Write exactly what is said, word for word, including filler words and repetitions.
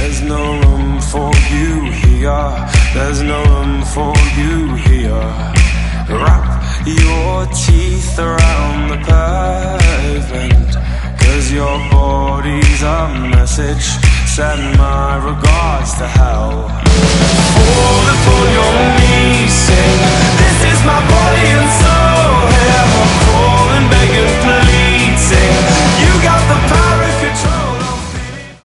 There's no room for you here. There's no room for you here. Wrap your teeth around the pavement, 'cause your body's a message. Send my regards to hell. Fall upon your knees, sing, this is my body.